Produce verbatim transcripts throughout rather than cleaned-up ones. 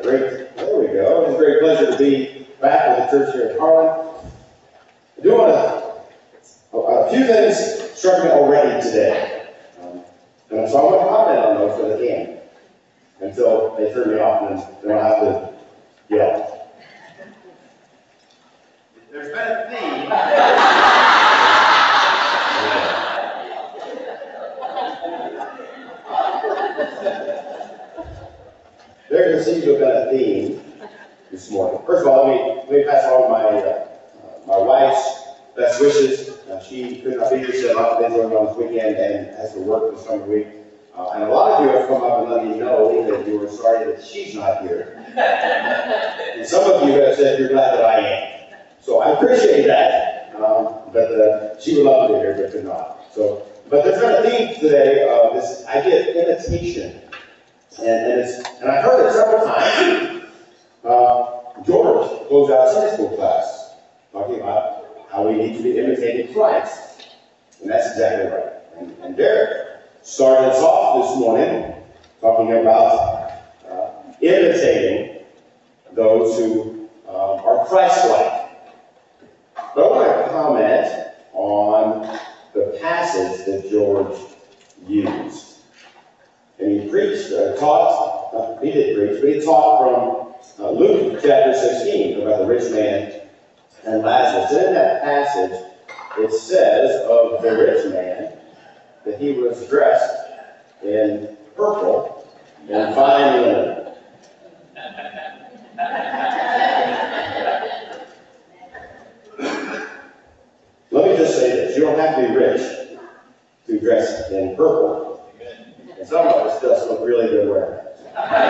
great, there we go. It's a great pleasure to be back with the church here in Harlan. I do want to, a, a few things struck me already today. Um, and so I'm going to comment on those when I can, until they turn me off and then I'll have to yell. There's been a theme. There seems to have been a theme this morning. First of all, let me, let me pass on my, uh, my wife's best wishes. Uh, she could not be here. She had a lot of things going on this weekend and has to work this summer week. Uh, and a lot of you have come up and let me know that you were sorry that she's not here. And some of you have said you're glad that I am. So I appreciate that. Um, but uh, she would love to be here, but could not. So, but there's been a theme today of this idea of imitation. And, and, it's, and I've heard it several times. Uh, George closed out Sunday school class talking about how we need to be imitating Christ. And that's exactly right. And, and Derek started us off this morning talking about uh, imitating those who uh, are Christ-like. But I want to comment on the passage that George used. And he preached, uh, taught, uh, he did preach, but he taught from uh, Luke chapter sixteen about the rich man and Lazarus. And in that passage, it says of the rich man that he was dressed in purple and fine linen. Let me just say this, you don't have to be rich to dress in purple. And some of us just look really good wearing it.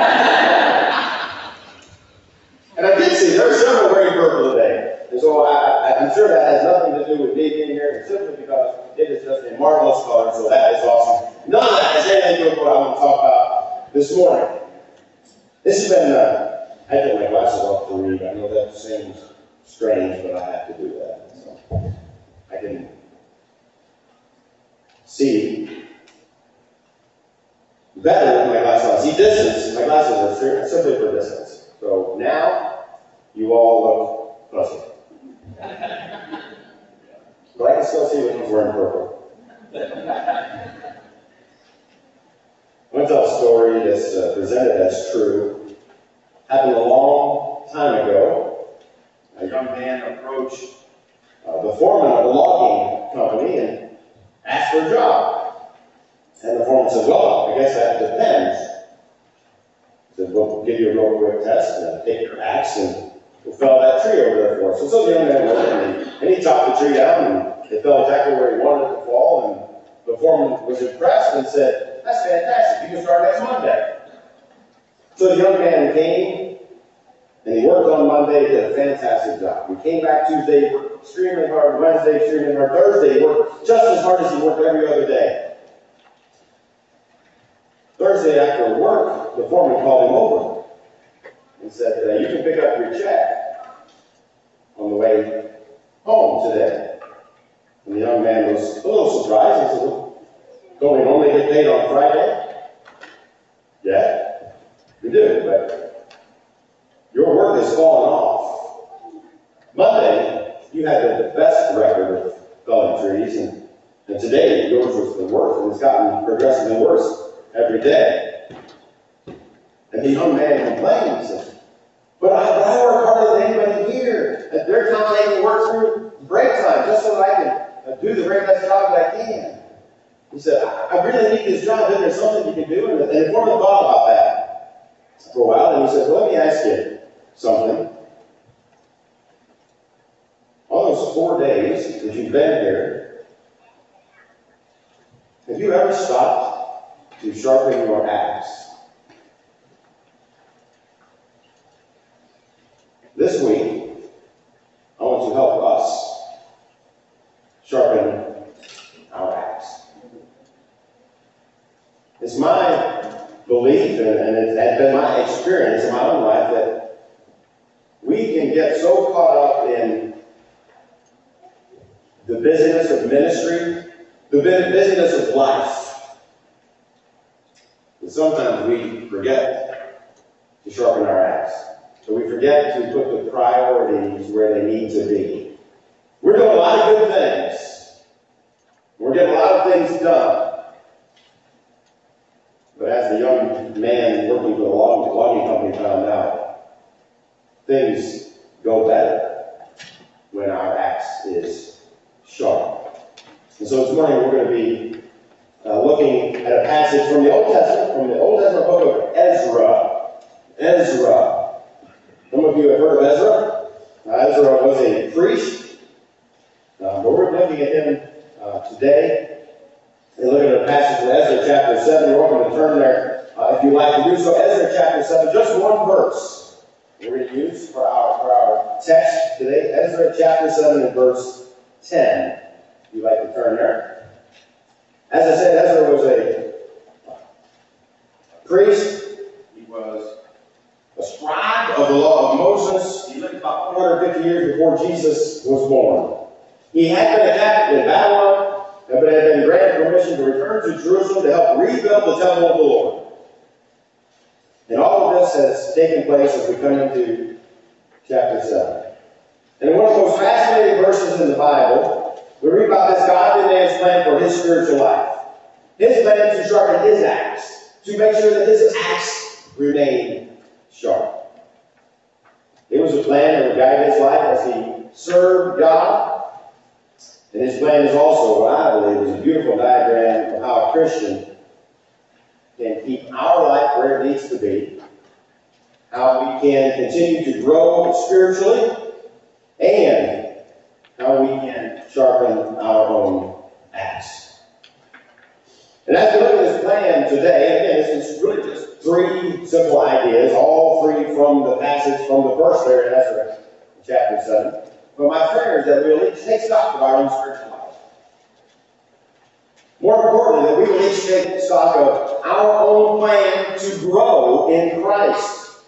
And I did see there are several wearing purple today. And so I, I, I'm sure that has nothing to do with me being here, and simply because it is just a marvelous color, so that is awesome. None of that has anything to do with what I want to talk about this morning. This has been, uh, I took my glasses off to read. I know that seems strange, but I have to do that. So I can see better with my glasses on. See, distance, my glasses are simply for distance. So now, you all look pleasant. But I can still see when one's wearing purple. I want to tell a story that's uh, presented as true. Happened a long time ago. A young man approached uh, the foreman of a logging company and asked for a job. And the foreman said, well, I guess that depends. He said, well, we'll give you a real quick test and take your axe and we'll fell that tree over there for us. So, so the young man went and he, and he chopped the tree down and it fell exactly where he wanted it to fall. And the foreman was impressed and said, that's fantastic. You can start next Monday. So the young man came and he worked on Monday, did a fantastic job. He came back Tuesday, he worked extremely hard. Wednesday, extremely hard. Thursday, he worked just as hard as he worked every other day. Thursday after work, the foreman called him over and said, uh, you can pick up your check on the way home today. And the young man was a little surprised. He said, well, don't we normally get paid on Friday? Yeah, we do, but your work has fallen off. Monday, you had the best record of felling trees, and, and today yours was the worst, and it's gotten progressively worse every day. And the young man complained. He said, but I, but I work harder than anybody here. At their time, they can work through break time just so that I can uh, do the very best job that I can. He said, I, I really need this job. Is there something you can do? And, and the foreman thought about that for a while. And he said, well, let me ask you something. On those four days that you've been here, have you ever stopped to sharpen your axe? This week, I want to help us sharpen our axe. It's my belief, and, and it has been my experience in my own life, that we can get so caught up in the busyness of ministry, the busyness of life, that sometimes we forget to sharpen our axe. So we forget to put the priorities where they need to be. We're doing a lot of good things. We're getting a lot of things done. But as the young man working for the log- logging company found out, things go better when our axe is sharp. And so this morning we're going to be uh, looking at a passage from the Old Testament, from the Old Testament book of Ezra. Ezra. Some of you have heard of Ezra. Uh, Ezra was a priest, uh, but we're looking at him uh, today. And looking at a passage from Ezra chapter seven. You're welcome to turn there uh, if you'd like to do so. Ezra chapter seven, just one verse we're going to use for our, for our text today. Ezra chapter seven and verse ten. If you'd like to turn there. As I said, Ezra was a priest. He was a scribe of the law of Moses. He lived about four hundred fifty years before Jesus was born. He had been a captive in Babylon, but had been granted permission to return to Jerusalem to help rebuild the temple of the Lord. And all of this has taken place as we come into chapter seven. And in one of the most fascinating verses in the Bible, we read about this godly man's plan for his spiritual life. His plan to sharpen his axe, to make sure that his axe remained sharp. It was a plan that would guide his life as he served God. And his plan is also, what I believe, is a beautiful diagram of how a Christian can keep our life where it needs to be, how we can continue to grow spiritually, and how we can sharpen our own axe. And as we look at this plan today, again, this is really just three simple ideas, all three from the passage from the verse there in Ezra chapter seven. But my prayer is that we will each take stock of our own spiritual life. More importantly, that we will each take stock of our own plan to grow in Christ.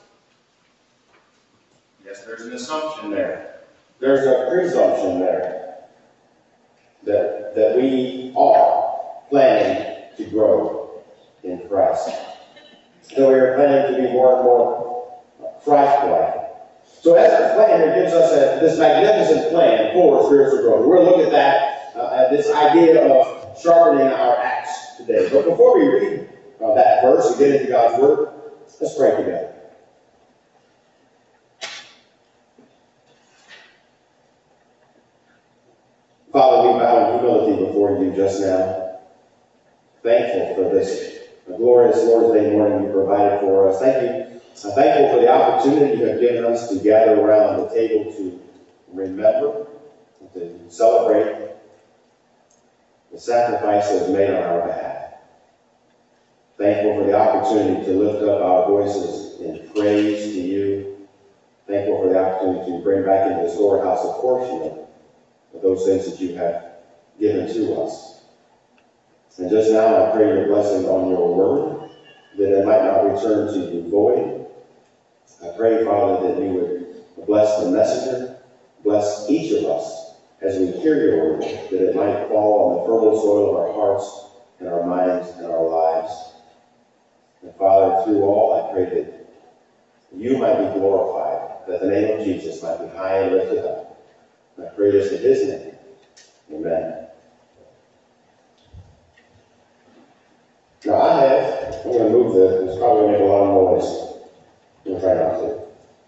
Yes, there's an assumption there. There's a presumption there that, that we are planning to grow in Christ. So we are planning to be more and more Christ-like. So Ezra's plan here gives us a, this magnificent plan for spiritual growth. We're going to look at that, uh, at this idea of sharpening our axe today. But before we read uh, that verse and get into God's Word, let's pray together. Father, we bow in humility before you just now. Thankful for this glorious Lord's Day morning you provided for us. Thank you. I'm thankful for the opportunity you have given us to gather around the table to remember, to celebrate the sacrifice that was made on our behalf. Thankful for the opportunity to lift up our voices in praise to you. Thankful for the opportunity to bring back into the storehouse a portion of those things that you have given to us. And just now I pray your blessing on your word, that it might not return to you void. I pray, Father, that you would bless the messenger, bless each of us as we hear your word, that it might fall on the fertile soil of our hearts and our minds and our lives. And Father, through all, I pray that you might be glorified, that the name of Jesus might be high and lifted up. And I pray this in his name. Amen. Now I have, I'm going to move this, it's probably going to make a lot of noise. We'll try not to.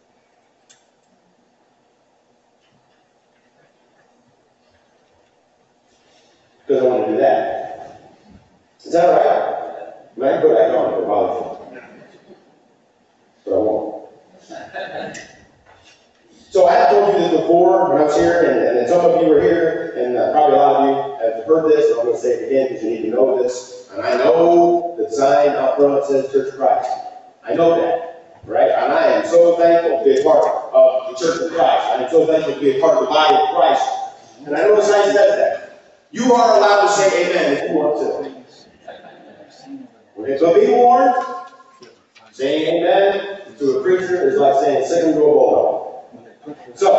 Because I want to do that. Is that all right? I mean, I can put it back on if it bothers you. But I won't. So I have told you this before when I was here, and, and some of you were here, and uh, probably a lot of you have heard this, but I'm going to say it again because you need to know this. And I know the sign out front says Church of Christ. I know that. Right? And I am so thankful to be a part of the Church of Christ. I am so thankful to be a part of the body of Christ. And I know the sign says that. You are allowed to say amen if you want to. Okay, so be warned. Saying amen to a preacher is like saying sick him to a bulldog.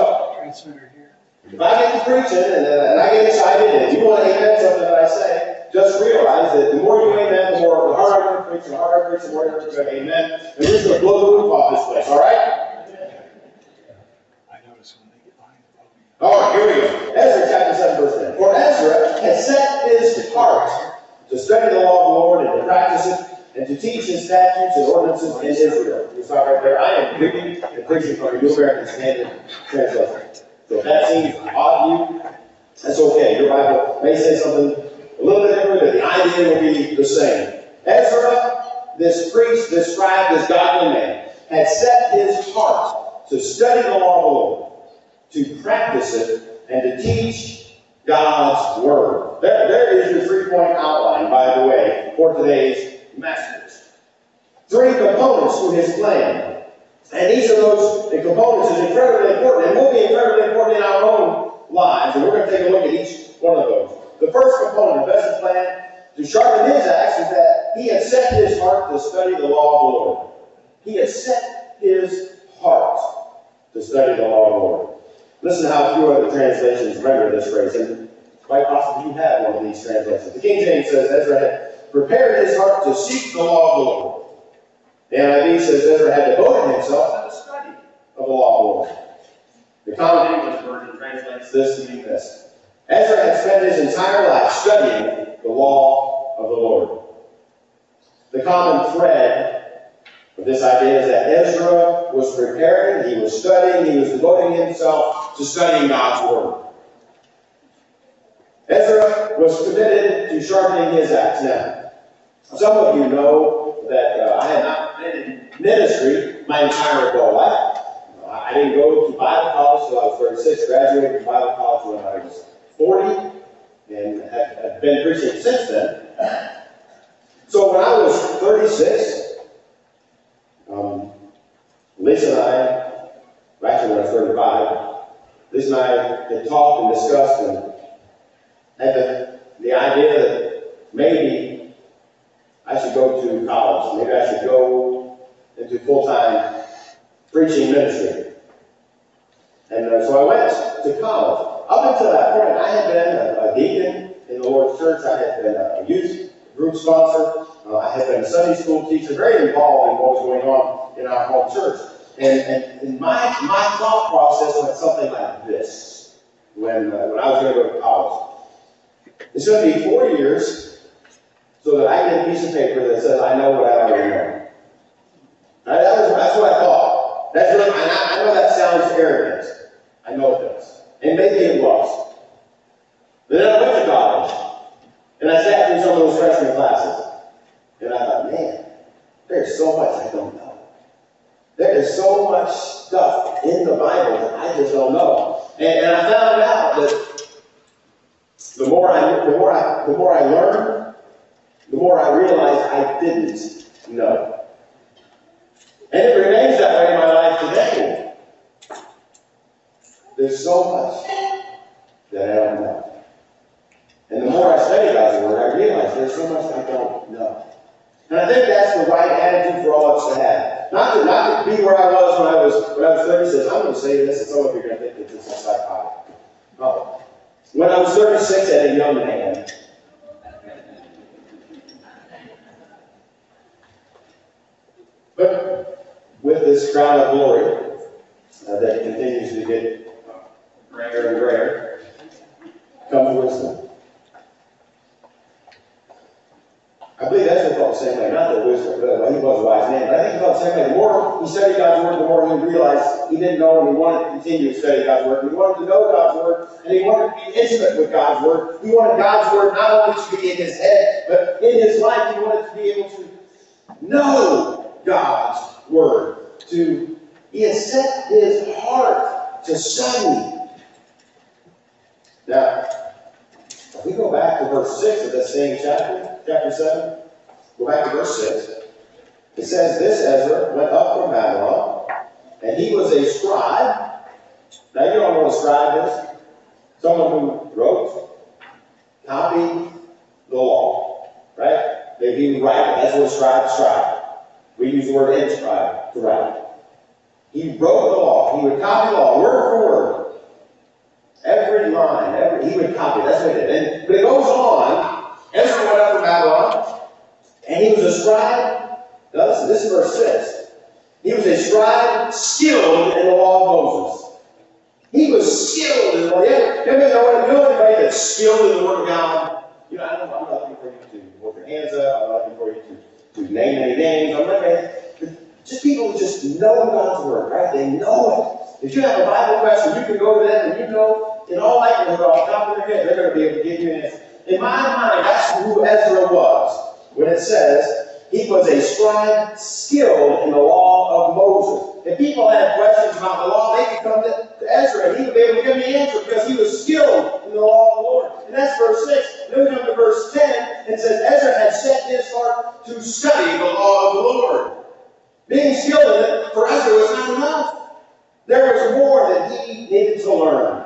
So, if I get to preaching and, and I get excited and you want to amen something that I say, just realize that the more you amen, the more the harder I'm going to preach, the harder I preach, the more you're going to amen. And we're just going to blow the roof off this place, all right? All right, here we go. Ezra chapter seven, verse ten. For Ezra had set his heart to study the law of the Lord and to practice it, and to teach his statutes and ordinances in Israel. You saw right there, I am reading and preaching from the New American Standard Translation. So if that seems odd to you, that's okay. Your Bible may say something a little bit different, but the idea will be the same. Ezra, this priest, this scribe, this godly man, had set his heart to study the law of the Lord, to practice it, and to teach God's Word. There, there is your three-point outline, by the way, for today's message. Three components to his plan. And each of those components is incredibly important, and will be incredibly important in our own lives. And we're going to take a look at each one of those. The first component of Ezra's plan to sharpen his axe is that he had set his heart to study the law of the Lord. He had set his heart to study the law of the Lord. Listen to how a few other translations render this phrase, and quite possibly you have one of these translations. The King James says Ezra had prepared his heart to seek the law of the Lord. The N I V says Ezra had devoted himself to the study of the law of the Lord. The Common English Version translates this to mean this. Ezra had spent his entire life studying the law of the Lord. The common thread of this idea is that Ezra was preparing, he was studying, he was devoting himself to studying God's Word. Ezra was committed to sharpening his axe. Now, some of you know that uh, I had not been in ministry my entire adult life. I didn't go to Bible college until I was thirty-six, graduated from Bible college when I was forty, and have, have been preaching since then. So when I was thirty-six, um, Lisa and I, actually when I was thirty-five, Lisa and I had talked and discussed and had the, the idea that maybe I should go to college. Maybe I should go into full-time preaching ministry. And uh, so I went to college. Up until that point, I had been a, a deacon in the Lord's church. I had been a youth group sponsor. Uh, I had been a Sunday school teacher, very involved in what was going on in our home church. And, and, and my, my thought process went something like this when, uh, when I was going to go to college. It's going to be four years so that I get a piece of paper that says I know what I already know. Right? That was, that's what I thought. That's really, and I, I know that sounds arrogant. I know it does. And maybe it was. But then I went to college, and I sat through some of those freshman classes. And I thought, man, there's so much I don't know. There is so much stuff in the Bible that I just don't know. And, and I found out that the more I, the more I, the more I learned, the more I realized I didn't know. And it remains that way in my life today. There's so much that I don't know. And the more I study God's Word, I realize there's so much I don't know. And I think that's the right attitude for all of us to have. Not to, not to be where I was when I was when I was thirty-six. I'm going to say this, and some of you are going to think that this is psychotic. Oh. When I was thirty-six, as a young man, but with this crown of glory uh, that continues to get grayer and grayer, comes wisdom. I believe that's what felt the same way. Not that wisdom, but well, he was a wise man, but I think he felt the same way. The more he studied God's Word, the more he realized he didn't know, and he wanted to continue to study God's Word. He wanted to know God's Word, and he wanted to be intimate with God's Word. He wanted God's Word not only to be in his head, but in his life. He wanted to be able to know God's Word. To he had set his heart to study. Now, if we go back to verse six of that same chapter, chapter seven, go back to verse six. It says, this Ezra went up from Babylon, and he was a scribe. Now, you don't know what a scribe is. Someone who wrote, copied the law, right? They be writing. That's what a scribe is. Scribe. We use the word inscribe to write. He wrote the law. He would copy the law, word for word. Every line, every, he would copy. That's what he did. And, but it goes on Ezra went up from Babylon, and he was a scribe. Now listen, this is verse six. He was a scribe skilled in the law of Moses. He was skilled in the law. Yeah, you know, you know anybody that's skilled in the Word of God? You know, I don't, I'm not looking for you to hold your hands up. I'm not looking for you to, to name any names. I'm not going just people who just know God's Word, right? They know it. If you have a Bible question, you can go to them and you know, in all likelihood, off the top of their head, they're going to be able to give you an answer. In my mind, that's who Ezra was. When it says, he was a scribe skilled in the law of Moses. If people had questions about the law, they could come to, to Ezra and he would be able to give me an answer because he was skilled in the law of the Lord. And that's verse six. Then we come to verse ten and it says, Ezra had set his heart to study the law of the Lord. Being skilled in it for Ezra was not enough. There was more that he needed to learn.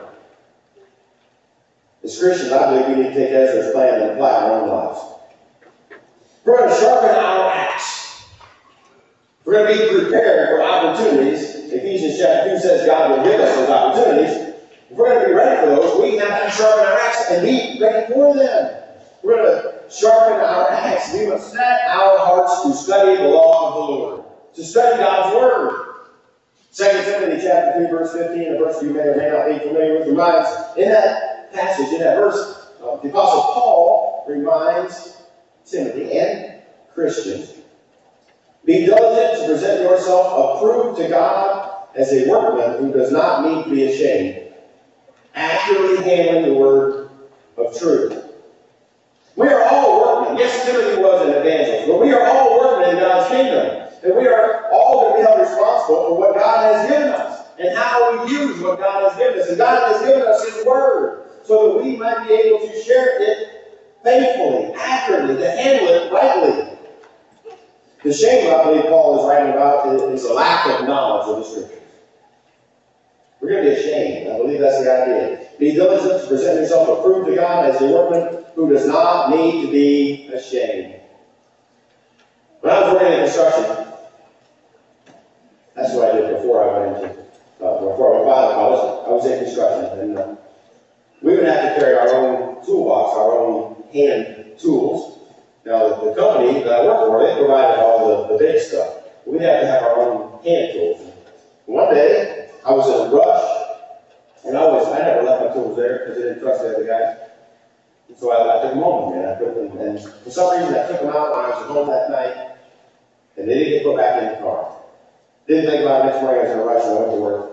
As Christians, I believe we need to take Ezra's plan and apply it in our own lives. We're going to sharpen our axe. We're going to be prepared for opportunities. Ephesians chapter two says God will give us those opportunities. If we're going to be ready for those, we have to sharpen our axe and be ready for them. We're going to sharpen our axe. We must set our hearts to study the law of the Lord, to study God's Word. Second Timothy chapter three, verse fifteen, a verse you may or may not be familiar with, reminds, in that passage, in that verse, uh, the Apostle Paul reminds Timothy and Christians, be diligent to present yourself approved to God as a workman who does not need to be ashamed, accurately handling the word of truth. We are all workmen. Yes, Timothy was an evangelist, but we are all workmen in God's kingdom. And we are all going to be held responsible for what God has given us and how we use what God has given us. And God has given us His Word so that we might be able to share it faithfully, accurately, to handle it rightly. The shame I believe Paul is writing about is a lack of knowledge of the Scriptures. We're going to be ashamed. I believe that's the idea. Be diligent to present yourself approved to God as a workman who does not need to be ashamed. When I was working in construction, that's what I did before I went into, uh, before I went to Bible college. I was in construction, and uh, we would have to carry our own toolbox, our own hand tools. Now, the, the company that I worked for, they provided all the, the big stuff. We'd have to have our own hand tools. One day, I was in a rush, and I always, I never left my tools there because I didn't trust the other guy. And so I, I took them home, man. I put them, and for some reason, I took them out when I was at home that night, and they didn't get put back in the car. Didn't think about it. Next morning, I was in a rush, and I went to work.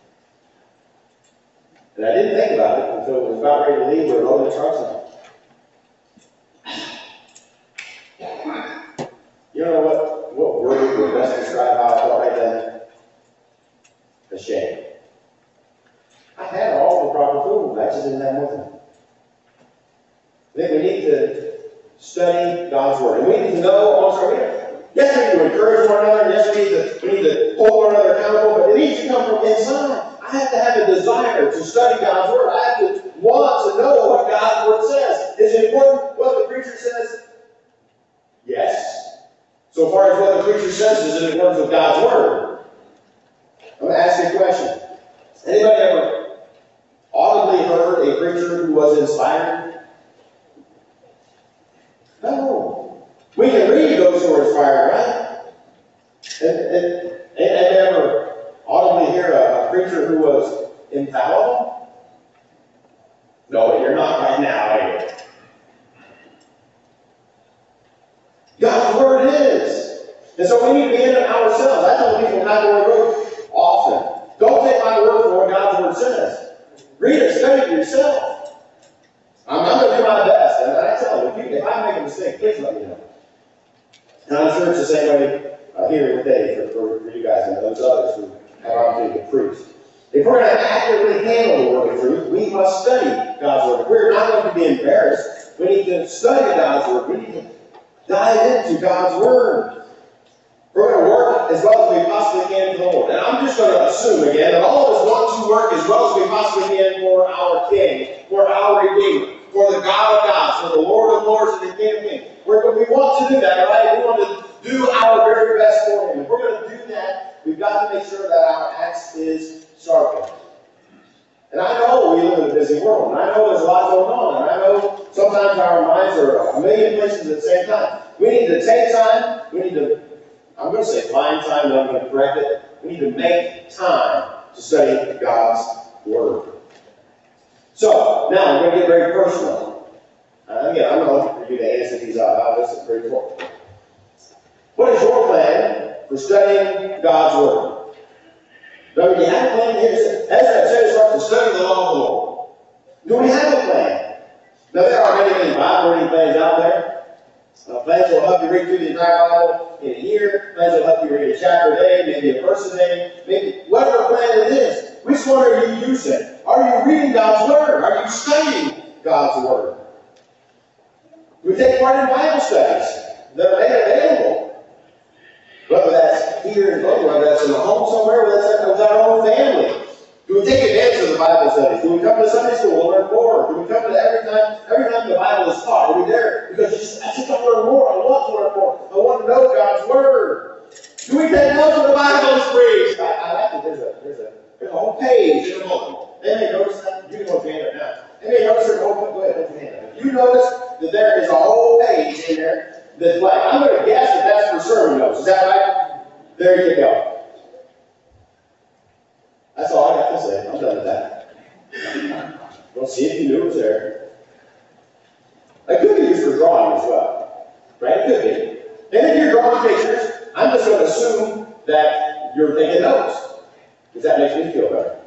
And I didn't think about it until it was about ready to leave. We were loading the trucks up. You know what, what word would best describe how I felt right then? Ashamed. I had all the proper tools, I just didn't have nothing. I think we need to study God's Word. And we need to know also, yes, we need to encourage one another, yes, we need to, we need to hold one another accountable, but it needs to come from inside. I have to have a desire to study God's Word. I have to want to know what God's Word says. Is it important what the preacher says? Yes. So far as what the preacher says is in accordance with God's Word. I'm going to ask you a question. Anybody ever audibly heard a preacher who was inspired? No. We can read those who are inspired, right? And, and, and have you ever audibly hear a, a preacher who was infallible? No, you're not right now, are you? God's Word is. And so we need to be in it ourselves. I tell people not to Road often. Don't take my word for what God's Word says. Read it, study it yourself. I'm, I'm going to do my best. And I tell them, if, you, if I make a mistake, please let me know. And I'm sure it's the same way uh, here today for, for, for you guys and those others who have opportunity to preach. If we're going to accurately handle the word of truth, we must study God's Word. If we're not going to be embarrassed, we need to study God's Word. We need to dive into God's Word. We're going to work as well as we possibly can for the Lord. And I'm just going to assume again that all of us want to work as well as we possibly can for our King, for our Redeemer, for the God of gods, for the Lord of lords and the King of kings. We're, we want to do that, right? We want to do our very best for Him. If we're going to do that, we've got to make sure that our axe is sharpened. And I know we live in a busy world, and I know there's a lot going on, and I know sometimes our minds are a million places at the same time. We need to take time, we need to, I'm going to say find time, but I'm going to correct it. We need to make time to study God's Word. So, now I'm going to get very personal. Uh, again, I'm going to look for you to answer these out loud. This is very important. What is your plan for studying God's Word? Do we have a plan here? As I said, it's hard to study the law of the Lord. Do we have a plan? Now, there are many, many Bible reading plans out there. Uh, plans will help you read through the entire Bible in a year. Plans will help you read a chapter a day, maybe a verse a day, maybe whatever plan it is. Which one are you using? Are you reading God's Word? Are you studying God's Word? We take part in Bible studies that are made available. Whether that's here in home, whether that's in a home somewhere, whether that's with our own family. Do we take advantage of the Bible studies? Do we come to Sunday school and learn more? Do we come to every time, every time the Bible is taught? Are we there? Because just, I just want to learn more. I want to learn more. I want to know God's Word. Do we take notes when the Bible is preached? I, I like it. There's a, there's a, there's a whole page in the book. They may notice that. You can go hand it now. They may notice there's a whole, go ahead, hold your hand up. If you notice that there is a whole page in there that's blank, I'm going to guess that that's for sermon notes. Is that right? There you go. That's all I got to say. I'm done with that. We'll see if you knew it was there. It could be used for drawing as well. Right? It could be. And if you're drawing pictures, I'm just going to assume that you're taking notes. Because that makes me feel better.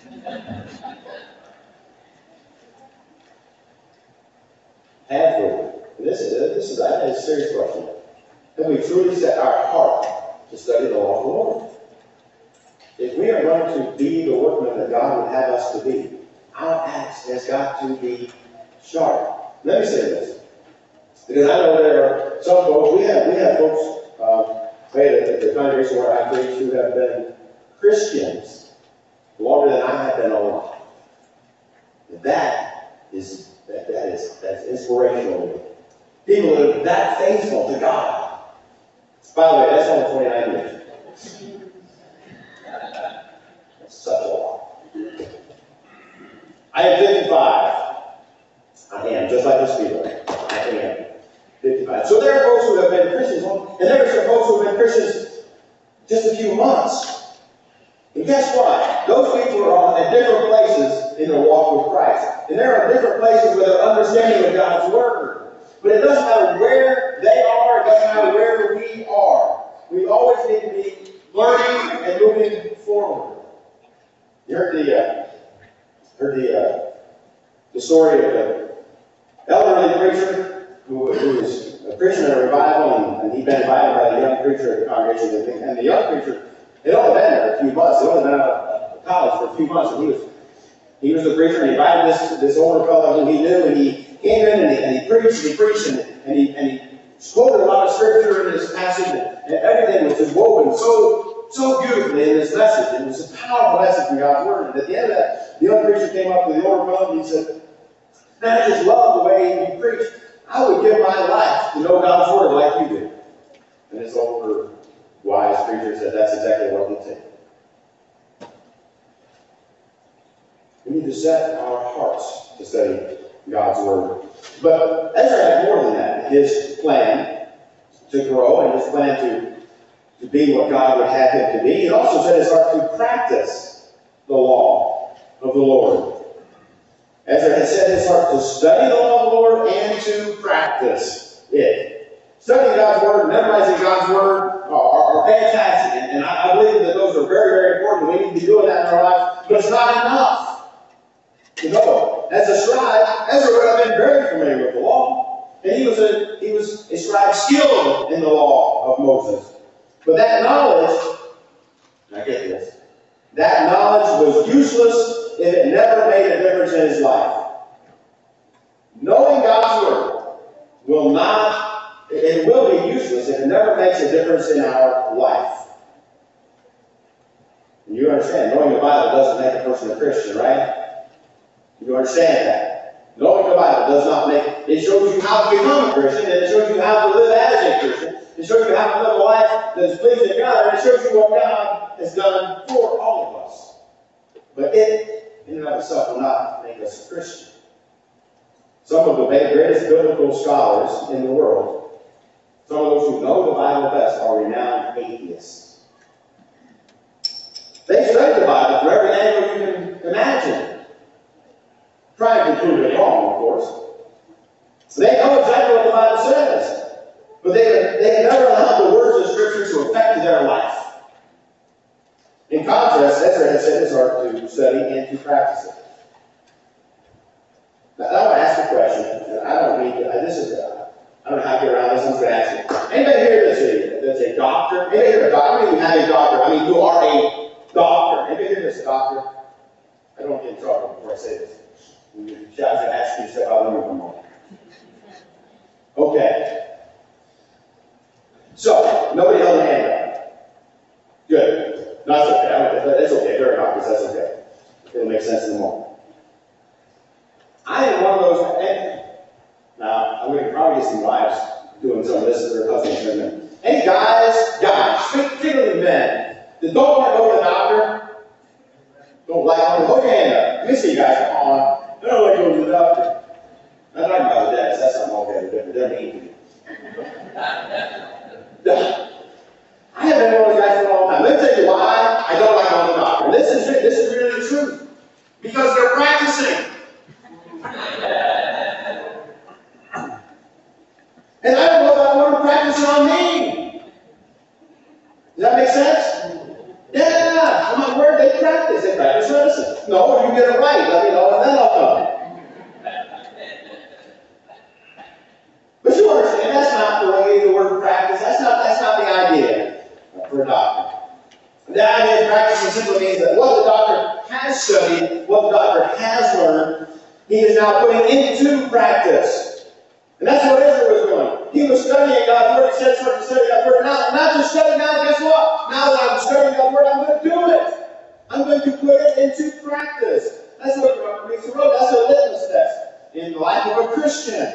Have we? This is, this is a serious question. Have we truly set our heart to study the law of the Lord? If we are going to be the workmen that God would have us to be, our axe has got to be sharp. Let me say this, because I know there are some folks, we have, we have folks um, at the congregation where I preach who have been Christians longer than I have been alive. That is, that, that is that's inspirational. People that are that faithful to God. By the way, that's only twenty-nine years. That's such a lot. I am fifty-five. I am, just like the speaker. I am fifty-five. So there are folks who have been Christians, and there are some folks who have been Christians just a few months. And guess what? Those people are at different places in their walk with Christ. And there are different places where they're understanding of God's Word. But it doesn't matter where they are, it doesn't matter where we are. We always need to be learning and moving forward. You heard the, uh, heard the, uh, the story of the elderly preacher who, who was a preacher in a revival, and, and he'd been invited by the young preacher at the congregation. And the young preacher had only been there a few months. He'd only been out of college for a few months, and he was he was the preacher, and he invited this, this older fellow who he knew, and he came in and he, and he preached and he preached and, and, he, and he quoted a lot of scripture in this passage, and, and everything was just woven so so beautifully in this message. It was a powerful message from God's Word. And at the end of that, the young preacher came up to the older fellow and he said, "Man, I just love the way you preach. I would give my life to know God's Word like you do." And this older, wise preacher said, "That's exactly what it takes." We need to set our hearts to study God's Word. But Ezra had more than that. His plan to grow and his plan to, to be what God would have him to be. He also set his heart to practice the law of the Lord. Ezra had set his heart to study the law of the Lord and to practice it. Studying God's Word, memorizing God's Word are, are, are fantastic. And, and I, I believe that those are very, very important. We need to be doing that in our lives. But it's not enough. You know, as a scribe, Ezra would have been very familiar with the law. And he was a he was a scribe skilled in the law of Moses. But that knowledge, now get this, that knowledge was useless if it never made a difference in his life. Knowing God's Word will not, it will be useless if it never makes a difference in our life. And you understand, knowing the Bible doesn't make a person a Christian, right? You understand that. Knowing the Bible does not make, it shows you how to become a Christian, and it shows you how to live as a Christian. It shows you how to live a life that is pleasing to God, and it shows you what God has done for all of us. But it in and of itself will not make us a Christian. Some of the greatest biblical scholars in the world, some of those who know the Bible best, are renowned atheists. They study the Bible from every angle you can imagine, trying to prove it wrong, of course. They know exactly what the Bible says, but they, they have never allowed the words of Scripture to affect their life. In contrast, Ezra has set his heart to study and to practice it. Now, I want to ask a question, and I don't mean to, this is, uh, I don't know how to get around this, I'm just going to ask you. Anybody here that's a, that's a doctor? Anybody here a doctor? I mean, you have a doctor. I mean, you are a doctor. Anybody here that's a doctor? I don't get in trouble before I say this. I was going to ask you to step out of the room for a moment. Okay. So, nobody held a hand up. Good. No, that's okay. That's okay. They're doctors. That's okay. It'll make sense in a moment. I am one of those. Now, I'm going to probably get some wives doing some of this with their husbands in a minute. Any guys, guys, particularly men, that don't want to go to the doctor, don't like to hold your hand up. Let me see you guys. Come on. They don't like to go to the doctor. I'm not talking about the dentist. That's something altogether different. They're mean. I have been one of those guys for a long time. Let me tell you why I don't like going to the doctor. And this is this is really the truth. Because they're practicing. And I don't know if I want to practice on me. Does that make sense? Yeah, I'm not worried. They practice. They practice medicine. No, you get it right. Let me know, and then I'll come. But you understand, that's not the way the word practice. That's not that's not the idea for a doctor. The idea of practicing simply means that what the doctor has studied, what the doctor has learned, he is now putting into practice. And that's what Ezra was doing. He was studying God's Word. He said, "Start to study God's Word." Now, not just study now, guess what? Now that I'm studying God's Word, I'm going to do it. I'm going to put it into practice. That's what makes the road. That's a litmus test in the life of a Christian.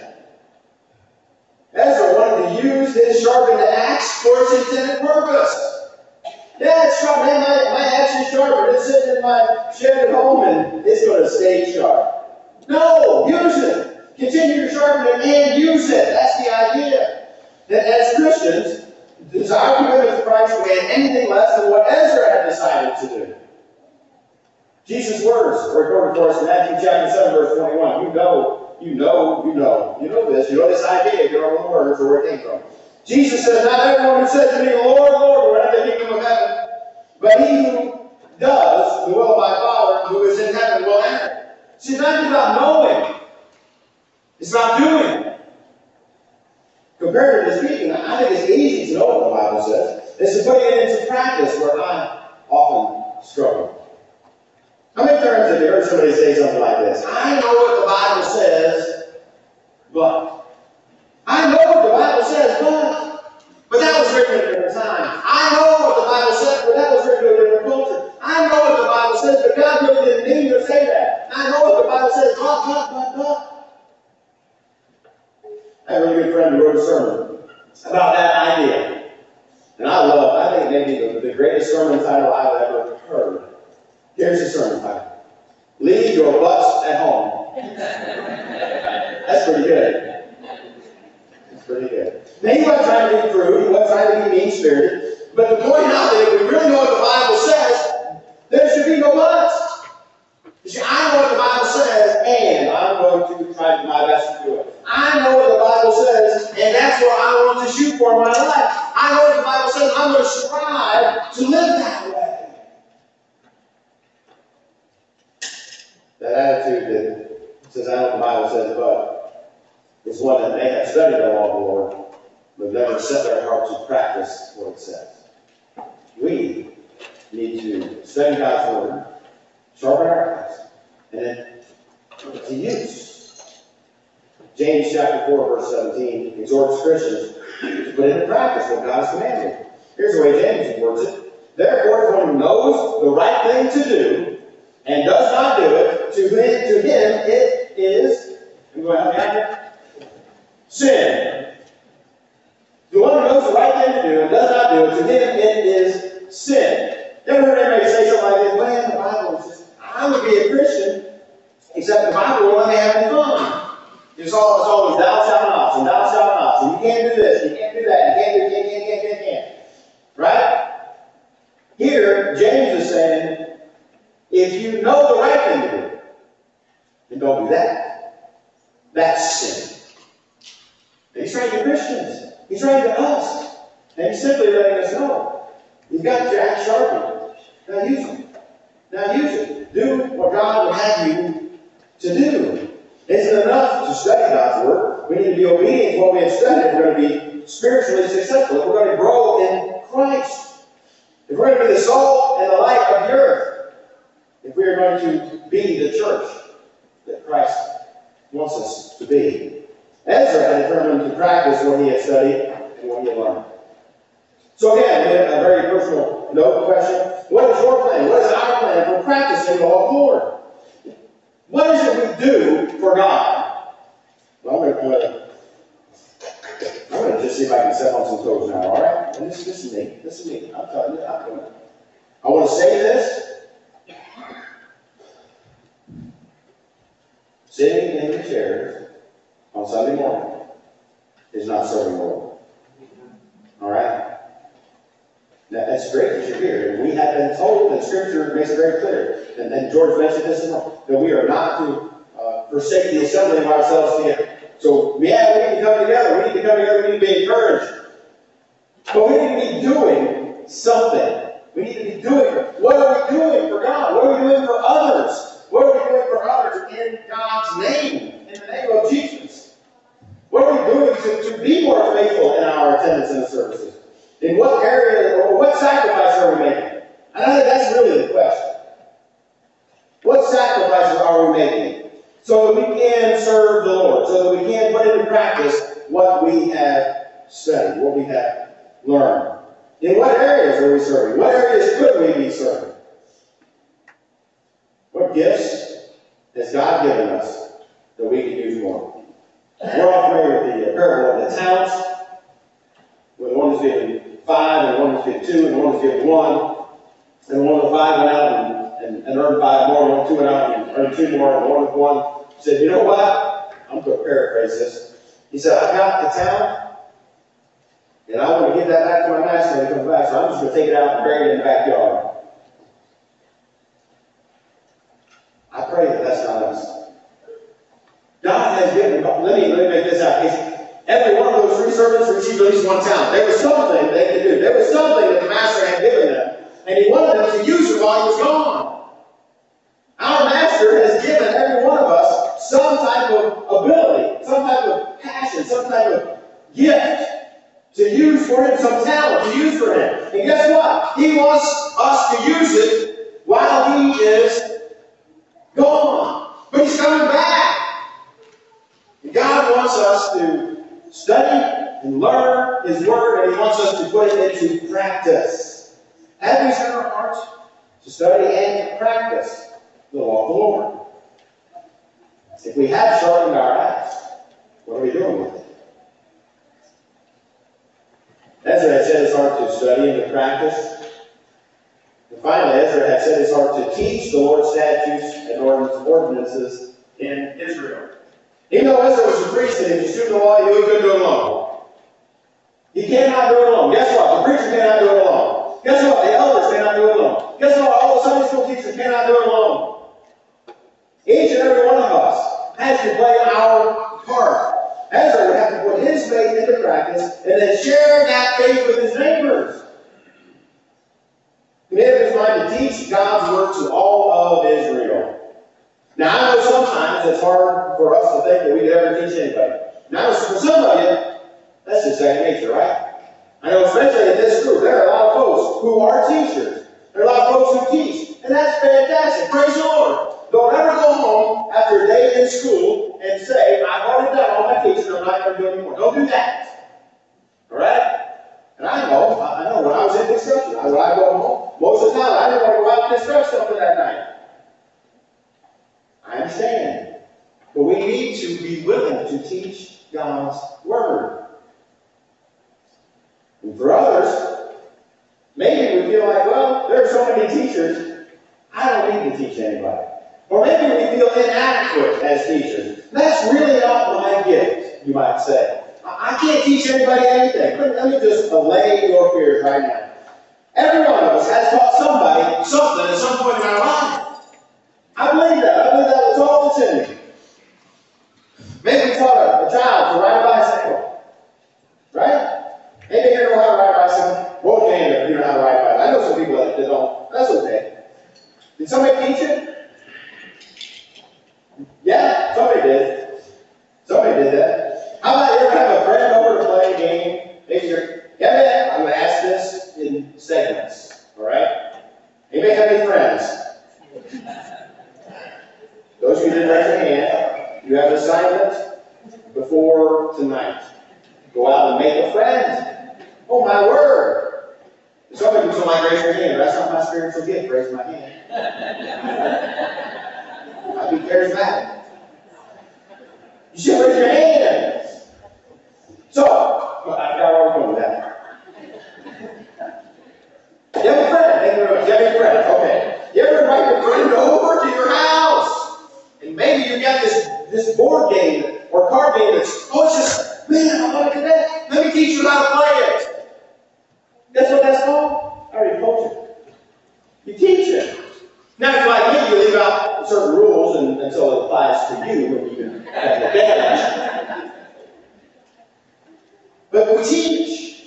Ezra wanted to use his sharpened axe for its intended purpose. Yeah, it's sharp. Man, my, my axe is sharp. It's sitting in my shed at home and it's going to stay sharp. No, use it. Continue to sharpen it and use it. That's the idea. That as Christians, does our commitment to Christ demand anything less than what Ezra had decided to do? Jesus' words are recorded for us in Matthew chapter seven, verse twenty-one. You know, you know, you know, you know this. You know this idea. You know the words or where it came from. Jesus says, "Not everyone who says to me, Lord, Lord, will enter the kingdom of heaven, but he who does the will of my Father who is in heaven will enter." See, it's not just about knowing. It's about doing. Comparatively speaking, I think it's easy to know what the Bible says. It's to put it into practice where I often struggle. How many times have you heard somebody say something like this? I know what the Bible says, but. I know what the Bible says, but. But that was written at a different time. I know what the Bible says, but that was written in a different culture. I know what the Bible says, but God really didn't mean to say that. I know what the Bible says, but, but, but, but. I have a really good friend who wrote a sermon about that idea. And I love, I think maybe the, the greatest sermon title I've ever heard. Here's the sermon title. Leave your butts at home. That's pretty good. That's pretty good. Now, he wasn't trying to be crude, he wasn't trying to be mean-spirited, but to point out that if we really know what the Bible says, there should be no buts. You see, I know what the Bible says, and I'm going to try my best to do it. I know what the Bible says, and that's what I want to shoot for in my life. I know what the Bible says, I'm going to strive to live that way. That attitude that says, I know what the Bible says, but is one that may have studied the law of the Lord, but never set their heart to practice what it says. We need to study God's Word, sharpen our eyes, and then to use. James chapter four, verse seventeen exhorts Christians to put into practice what God has commanded. Here's the way James words it. Therefore, if one knows the right thing to do and does not do it, to him, to him it is, anyone help me out here? Sin. The one who knows the right thing to do and does not do it, to him it is sin. You ever heard anybody say something like this? Man, the Bible says, I would be a Christian If you know the right thing to do, then don't do that. That's sin. And he's trying to get Christians. He's trying to get us. And he's simply letting us know. You've got your axe sharpened. Now use it. Now use it. Do what God would have you to do. Isn't it enough to study God's Word? We need to be obedient to what we have studied if we're going to be spiritually successful, if we're going to grow in Christ, if we're going to be the salt and the light of the earth, if we are going to be the church that Christ wants us to be. Ezra had determined to practice what he had studied and what he had learned. So again, we have a very personal note question. What is your plan? What is our plan for practicing the law of the Lord? What is it we do for God? Well, I'm going to, I'm going to just see if I can step on some toes now, all right? And this, this is me. This is me. I'm telling you. I'm going to. I want to say this. Sitting in the chairs on Sunday morning is not serving the Lord. All right? Now, that's great that you're here. And we have been told, and Scripture makes it very clear, and, and George mentioned this as well, that we are not to uh, forsake the assembling of ourselves together. So, yeah, we need to come together. We need to come together. We need to be encouraged. But we need to be doing something. We need to be doing. What are we doing for God? What are we doing for others? What are we doing for others in God's name? In the name of Jesus? What are we doing to, to be more faithful in our attendance in the services? In what area, or what sacrifice are we making? And I think that's really the question. What sacrifices are we making so that we can serve the Lord, so that we can put into practice what we have studied, what we have learned? In what areas are we serving? What areas could we be serving? What gifts has God given us that we can use more? We're all familiar with the parable of the talents, where one was given five, and one was given two, and one was given one. And one of the five went out and, and, and earned five more, and one two went out and earned two more, and one with one said, you know what? I'm going to paraphrase this. He said, I got the talent, and I want to give that back to my master when he comes back, so I'm just going to take it out and bury it in the backyard. I pray that that's not us. God has given, let me, let me make this out. It's, every one of those three servants received at least one talent. There was something they could do. There was something that the master had given them. And he wanted them to use it while he was gone. Our master has given every one of us some type of ability, some type of passion, some type of gift to use for him, some talent to use for him. And guess what? He wants us to use it while he is gone. But he's coming back. And God wants us to study and learn his word, and he wants us to put it into practice. Have we set our hearts to study and to practice the law of the Lord? If we have sharpened our axe, what are we doing with it? Ezra had set his heart to study and to practice. And finally, Ezra had set his heart to teach the Lord's statutes and ordinances in Israel. Even though Ezra was a priest and he was a student of the law, he knew he couldn't do it alone. He cannot do it alone. Guess what? The preacher cannot do it alone. Guess what? The elders cannot do it alone. Guess what? All the Sunday school teachers cannot do it alone. Each and every one of us has to play our part. Ezra would have to put his faith into practice and then share that faith with his neighbors. He made up his mind to teach God's word to all of Israel. Now, I know sometimes it's hard for us to think that we could ever teach anybody. Now, for some of you, that's just second nature, right? I know especially in this group, there are a lot of folks who are teachers. There are a lot of folks who teach. And that's fantastic. Praise the Lord. Don't ever go home after a day in school and say, I've already done all my teaching, I'm not going to do anymore. Don't do that. All right? And I know, I know when I was in construction, when I go home, most of the time I didn't want to go out and construct something that night. I understand. But we need to be willing to teach God's word. And for others, maybe we feel like, well, there are so many teachers, I don't need to teach anybody. Or maybe we feel inadequate as teachers. That's really not my gift, you might say. I can't teach anybody anything. Let me just allay your fears right now. Every one of us has taught somebody something at some point in our life. Did somebody teach it? Yeah, somebody did. Somebody did that. How about you ever have a friend over to play a game? Maybe you're, yeah, man, I'm going to ask this in segments, all right? Anybody have any friends? Those who didn't raise your hand, you have an assignment before tonight. Go out and make a friend. Oh, my word. Some of you don't like raise your hand. That's not my spiritual gift, raise my hand. I'd be charismatic. You should raise your hand. So, I forgot where I was going with that. You have a friend. Thank you very much. You have a friend. Okay. You ever invite your friend over to your house? And maybe you got this, this board game or card game that's, oh, it's just, man, I want to do that. Let me teach you how to play it. That's what that's called? I already told you. You teach it. Now, if you're like me, you leave out certain rules and, until it applies to you when you can have the advantage. But we teach.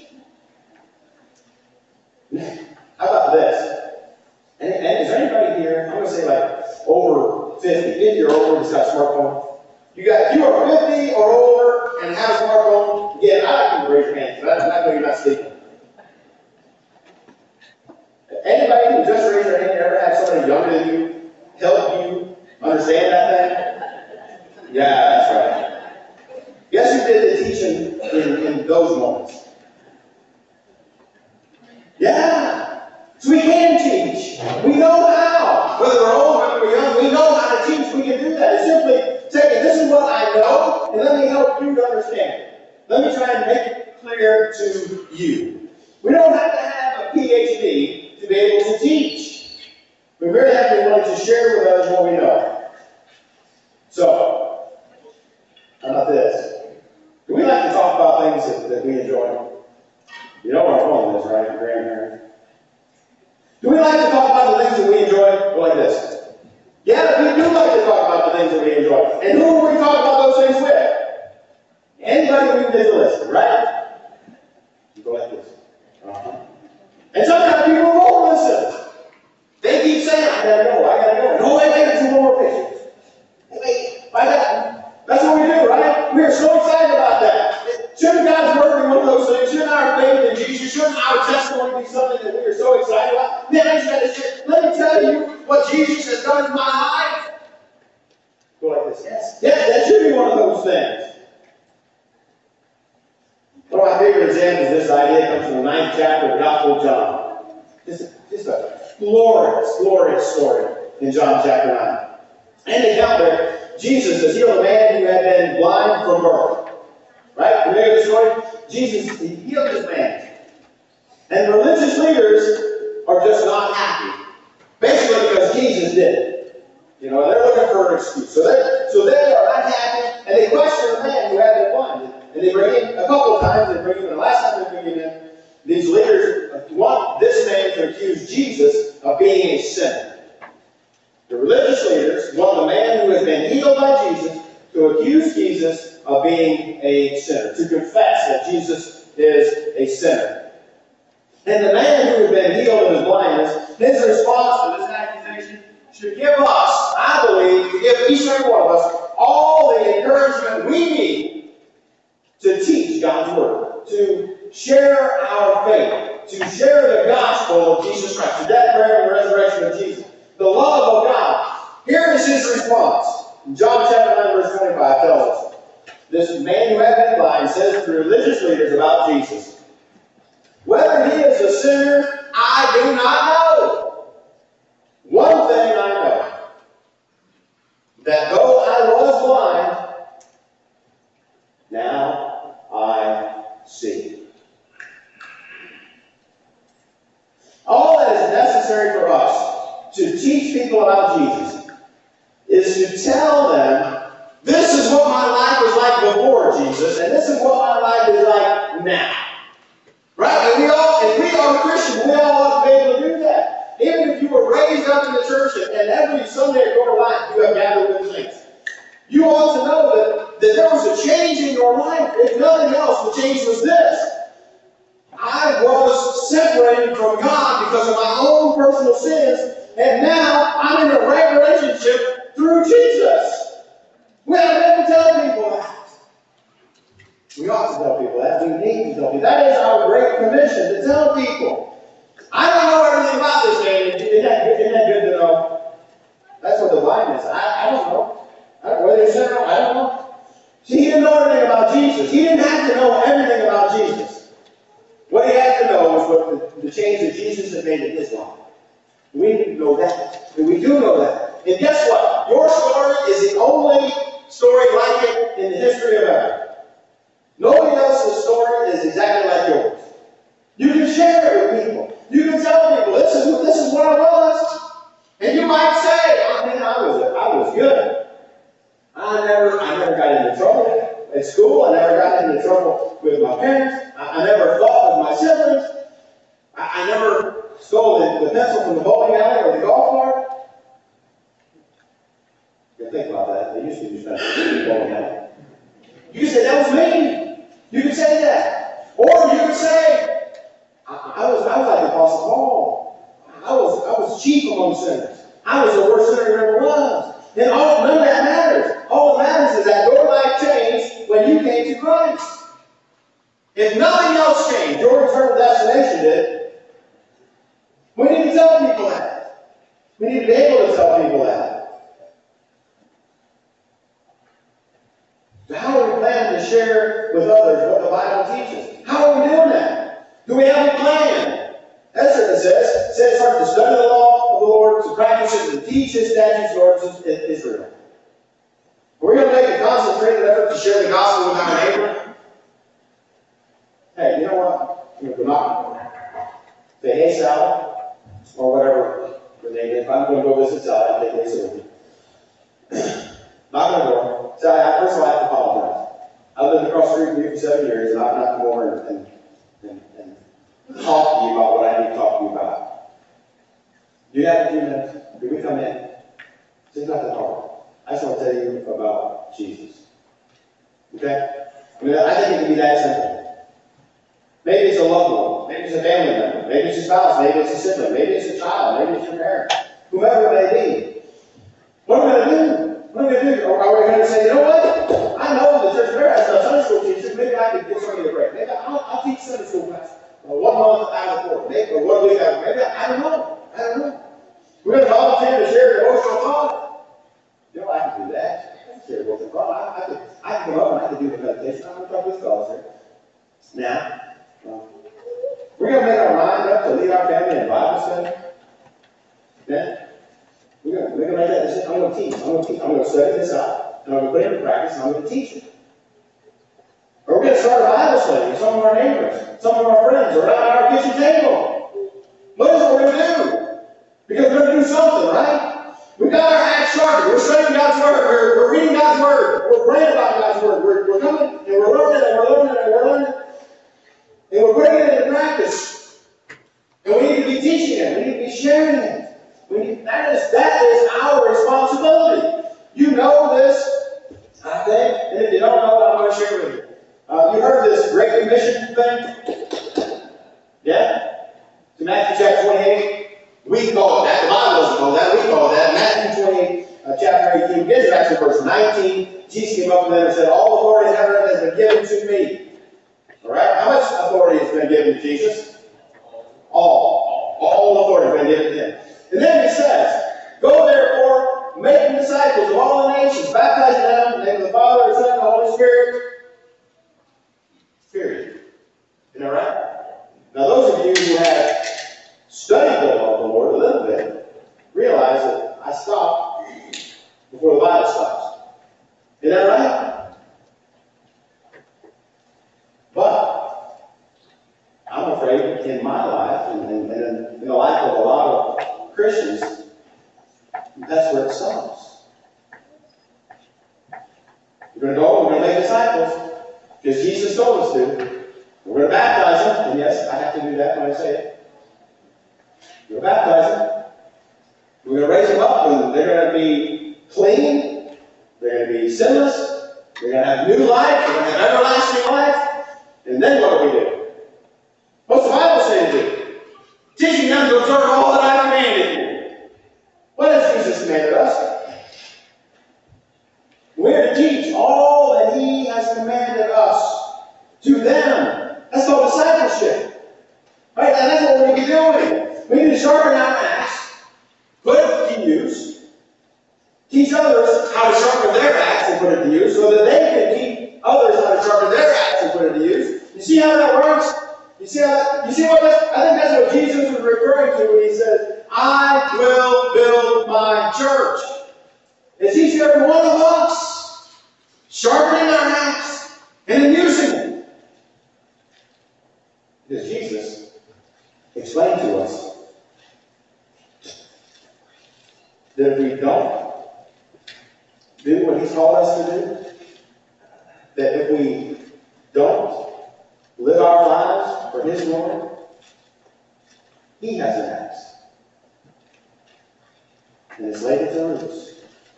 How about this? And, and is there anybody here, I'm going to say like over fifty, fifty or over who's got a smartphone? You got, if you are fifty or over and have a smartphone, again, I like you to raise your hand, because I know you're not sleeping. Anybody who just raised their hand ever had somebody younger than you help you understand that thing? Yeah, that's right. Yes, you did the teaching in, in those moments. Yeah. So we can teach. We know how. Whether we're old, whether we're young, we know how to teach. We can do that. It's simply saying, this is what I know, and let me help you to understand it. Let me try and make it clear to you. We don't have to have a P H D to be able to teach. We merely have to be willing to share with others what we know. So, how about this? Do we like to talk about things that, that we enjoy? You know where I'm going with this, right, grandparents? Do we like to talk about the things that we enjoy? Go like this. Yeah, we do like to talk about the things that we enjoy. And who are we talking about those things with? Anybody who did the list, right? You go like this. Uh-huh. And sometimes people won't listen. They keep saying, I gotta go, I gotta go. No, wait, wait, two more pictures. Wait, wait, I got. That's what we do, right? We are so excited about that. Shouldn't God's word be one of those things? Shouldn't our faith in Jesus, shouldn't our testimony be something that we are so excited about? Man, I just gotta share. Let me tell you what Jesus has done in my life. Go like this. Yes. Yes, that should be one of those things. One of my favorite examples of this idea comes from the ninth chapter of the Gospel of John. Just, just a glorious, glorious story in John chapter nine. And the account there, Jesus has healed a man who had been blind from birth. Right? Familiar with the story? Jesus, he healed this man. And religious leaders are just not happy. Basically because Jesus did it. You know, they're looking for an excuse. So they, so they are not happy, and they question the man who had been blind. And they bring him, a couple of times, they bring him in, the last time they bring him in, these leaders want this man to accuse Jesus of being a sinner. The religious leaders want the man who has been healed by Jesus to accuse Jesus of being a sinner, to confess that Jesus is a sinner. And the man who has been healed of his blindness, his response to this accusation should give us, I believe, to give each and every one of us all the encouragement we need to teach God's word, to share our faith, to share the gospel of Jesus Christ, the death, burial, and resurrection of Jesus, the love of God. Here is his response. John chapter nine, verse twenty-five tells us, this man who had been blind says to the religious leaders about Jesus, whether he is a sinner, I do not know. One thing I know, that though I was blind, now I see. All that is necessary for us to teach people about Jesus is to tell them, this is what my life was like before Jesus, and this is what my life is like now. Right? And we all, if we are Christians, we all ought to be able to do that. Even if you were raised up in the church and every Sunday of your life you have gathered with saints, you ought to know that, that there was a change in your life. If nothing else, the change was this. I was separated from God because of my own personal sins, and now I'm in a right relationship through Jesus. We have to tell people that. We ought to tell people that. We need to tell people. That is our great commission, to tell people. I don't know everything about this man. Isn't that good, isn't that good to know? That's what the Bible is. I, I don't know. I don't, whether it's general, I don't know. See, he didn't know everything about Jesus. He didn't have to know everything about Jesus. What he had to know was what the, the change that Jesus had made in his life. We need to know that. And we do know that. And guess what? Your story is the only story like it in the history of ever. Nobody else's story is exactly like yours. You can share it with people. You can tell people, this is, this is what I was. And you might say, I mean, I was, I was good. I never, I never got into trouble at school. I never got into trouble with my parents. I, I never fought with my siblings. I, I never stole the, the pencil from the bowling alley or the golf cart. You think about that. They used to use pencils in the bowling alley. You can say, that was me. You can say that. Or you can say, I, I was I was like the Apostle Paul. I was I was chief among sinners. I was the worst sinner there ever was. And all, none of that matters. All that matters is that your life changed when you came to Christ. If nothing else changed, your eternal destination did. We need to tell people that. We need to be able to tell people that. So how are we planning to share with others what the Bible teaches? How are we doing that? Do we have a plan? That's what it says. It says start to study the law of the Lord, to practice it, and to teach his statutes, Lord, to Israel. We're going to make a concentrated effort to share the gospel with our neighbor. Hey, you know what? I'm going to go knock. Say, hey, Sally, or whatever the name is. If I'm going to go visit Sally, I'll take Lisa with me. Knock on the door. Sally, I, first of all, I have to apologize. I lived across the street from you for seven years, and I've not come over and, and, and, and talk to you about what I need to talk to you about. Do you have a few minutes? Can we come in? It's nothing hard. I just want to tell you about Jesus. Okay? I mean, I think it can be that simple. Maybe it's a loved one. Maybe it's a family member. Maybe it's a spouse. Maybe it's a sibling. Maybe it's a child. Maybe it's your parent. Whomever it may be. What are we going to do? What are we going to do? Are we going to say, you know what? I know the church there has a Sunday school teacher. Maybe I could get somebody to pray. Maybe I'll, I'll teach Sunday school class. Or one month out of the quarter. Maybe, or one week out of Maybe I don't know. I don't know. We're going to volunteer to share devotional thought. You know, I can do that. I can share devotional thought. I, I, could, I can come up and I can do the meditation. I'm going to talk with scholars here. Now, um, we're going to make our mind up to lead our family in Bible study. Yeah? We're going to, we're going to make that decision. I'm going to teach. I'm going to teach. I'm going to study this out. And I'm going to put it into practice. And I'm going to teach it. Or we're going to start a Bible study with some of our neighbors, some of our friends, or around our kitchen table. What is what we're going to do? Because we're going to do something, right? We've got our act sharpened. We're studying God's Word. We're, we're reading God's Word. We're praying about God's Word. We're, we're coming and we're learning and we're learning and we're learning. And we're putting it into practice. And we need to be teaching it. We need to be sharing it. We need, that is, that is our responsibility. You know this, I think. And if you don't know it, I'm going to share with you. Uh, you heard this Great Commission thing? Yeah? To Matthew chapter twenty-eight. We call it that. The Bible doesn't call it that. We call it that. Matthew twenty-eight, uh, chapter eighteen. Begins actually verse nineteen. Jesus came up to them and said, all authority in heaven and earth has been given to me. All right? How much authority has been given to Jesus? All. All authority has been given to him. And then he says, go therefore, make disciples of all the nations, baptizing them in the name of the Father, the Son, and the Holy Spirit. Period. Isn't that right? Now, those of you who have studied the law of the Lord a little bit realize that I stopped before the Bible stops. Isn't that right? But I'm afraid in my life and, and, and in the life of a lot of Christians, that's where it stops. We're going to go, we're going to make disciples, because Jesus told us to. We're going to baptize them, and yes, I have to do that when I say it. We're going to baptize them. We're going to raise them up, and they're going to be clean. They're going to be sinless. They're going to have new life. They're going to have everlasting life. And then what do we do? What's the Bible say to do? Teaching them to observe all that I commanded you. use. Teach others how to sharpen their axe and put it to use, so that they can teach others how to sharpen their axe and put it to use. You see how that works? You see how that, you see what that, I think that's what Jesus was referring to when he says, I will build my church. It's each and every one of us sharpening our axe and then using it. Because Jesus explained to us that if we don't do what he's called us to do, that if we don't live our lives for his glory, he has an axe. And it's laid at the roots,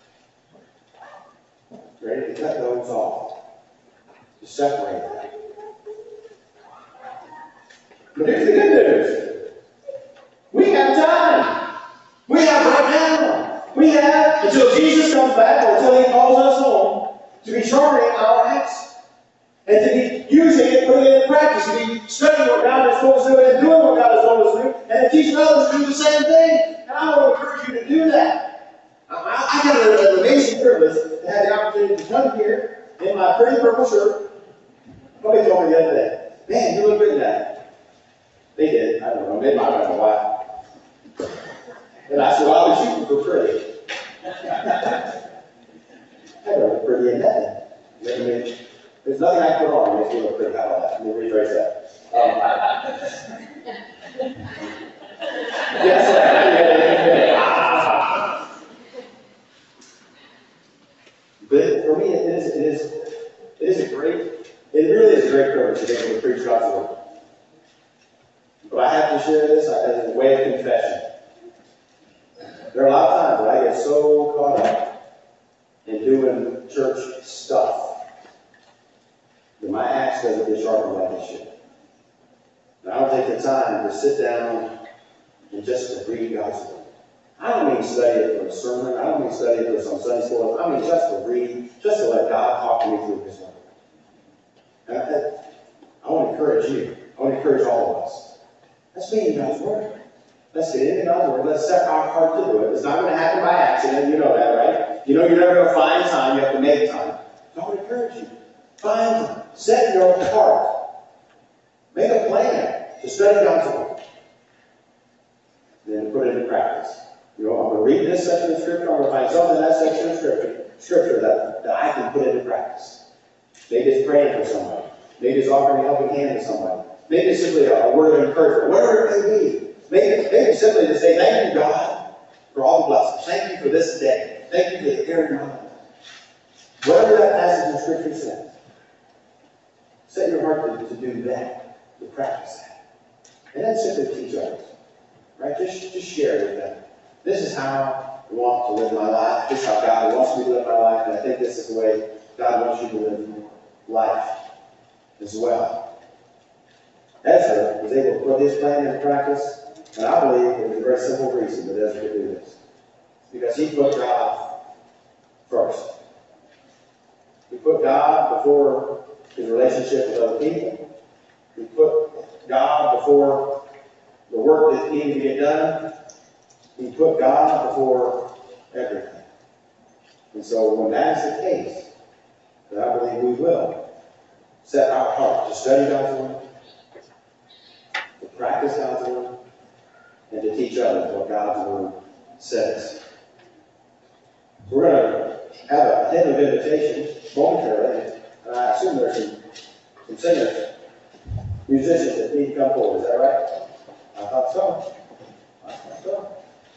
ready to cut those off, to separate them. But here's the good news. We have time. We have right now. We have until Jesus comes back or until he calls us home to be sharpening our axe and to be using it, putting it in practice, to be studying what God has told us to do and doing what God has told us to do and to teach others to do the same thing. And I want to encourage you to do that. I, I got an, an amazing privilege to have the opportunity to come here in my pretty purple shirt. Somebody told me the other day, man, you look good in that. They did. I don't know. Maybe I don't know why. And I said, well, I was shooting for pretty. I don't look pretty in that. You know what I mean? There's nothing I can put on that makes me look pretty. How about that? Let me rephrase that. Um, yes. But for me, it is, it is, it is a great, it really is a great privilege to be able to preach God's word. But I have to share this as a way of confession. There are a lot of times that I get so caught up in doing church stuff that my axe doesn't get sharpened like it should. And I don't take the time to sit down and just to read God's word. I don't mean study it for a sermon. I don't mean study it for some Sunday school. I mean just to read, just to let God talk to me through his word. And I, I want to encourage you. I want to encourage all of us. Let's be in God's word. Let's get into God's word. Let's set our heart to do it. It's not going to happen by accident. You know that, right? You know you're never going to find time. You have to make time. So I want to encourage you. Find time. Set your heart. Make a plan to study God's word. Then put it into practice. You know, I'm going to read this section of Scripture. I'm going to find something in that section of Scripture, scripture that, that I can put into practice. Maybe it's praying for somebody. Maybe it's offering a helping hand to somebody. Maybe it's simply a, a word of encouragement. Whatever it may be. Maybe, maybe simply to say, thank you, God, for all the blessings. Thank you for this day. Thank you for the air in my life. Whatever that passage of Scripture says, set your heart to, to do that, to practice that. And then simply teach others. Right? Just, just share it with them. This is how I want to live my life. This is how God wants me to live my life. And I think this is the way God wants you to live life as well. Ezra was able to put his plan into practice. And I believe it was a very simple reason that Ezra could do this. Because he put God first. He put God before his relationship with other people. He put God before the work that needed to get done. He put God before everything. And so when that is the case, then I believe we will set our heart to study God's word, to practice God's word, and to teach others what God's word says. So we're going to have a hymn of invitation momentarily, and I assume there's some, some singers, musicians that need to come forward. Is that right? I thought so. I thought so.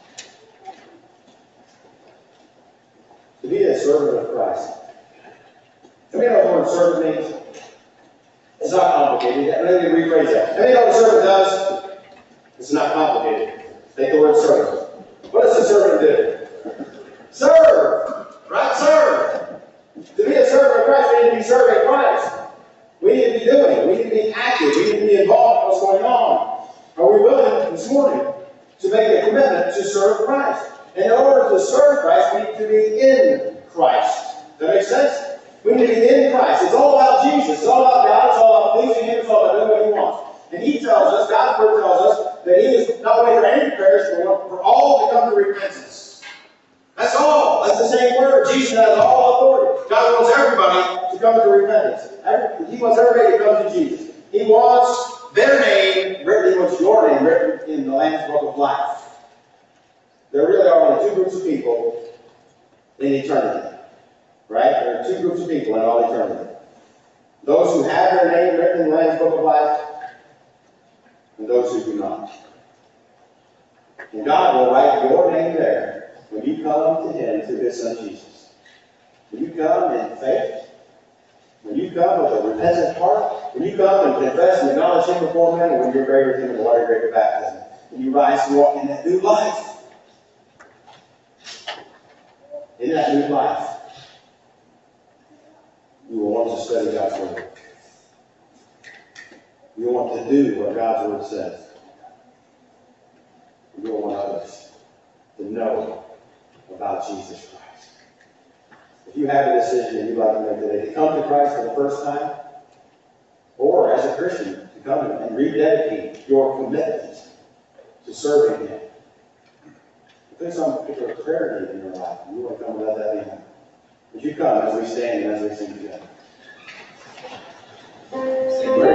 To be a servant of Christ. How many know what servant means? It's not complicated. Let me rephrase that. How many know what a servant does? It's not complicated. Take the word servant. What does a servant do? Serve! Right? Serve! To be a servant of Christ, we need to be serving Christ. We need to be doing. We need to be active. We need to be involved in what's going on. Are we willing this morning to make a commitment to serve Christ? And in order to serve Christ, we need to be in Christ. Does that make sense? We need to be in Christ. It's all about Jesus. It's all about God. It's all about pleasing Him. It's all about doing what He wants. And He tells us, God's Word tells us, that He is not waiting for any to perish, but for all to come to repentance. the same word. Jesus has all authority. God wants everybody to come to repentance. Every, he wants everybody to come to Jesus. He wants their name written, he wants your name written in the Lamb's Book of Life. There really are only two groups of people in eternity. Right? There are two groups of people in all eternity. Those who have their name written in the Lamb's Book of Life, and those who do not. And God will write your name there when you come to Him through His Son Jesus. When you come in faith, when you come with a repentant heart, when you come and confess and acknowledge Him before men, and when you're buried with Him in the water grave of baptism, and you rise and walk in that new life. In that new life, you will want to study God's Word. You want to do what God's Word says. You will want others to know about Jesus Christ. If you have a decision that you'd like to make today, to come to Christ for the first time, or as a Christian, to come and rededicate your commitment to serving Him. If there's some particular prayer need in your life, and you want to come without that being, would you come as we stand and as we sing together?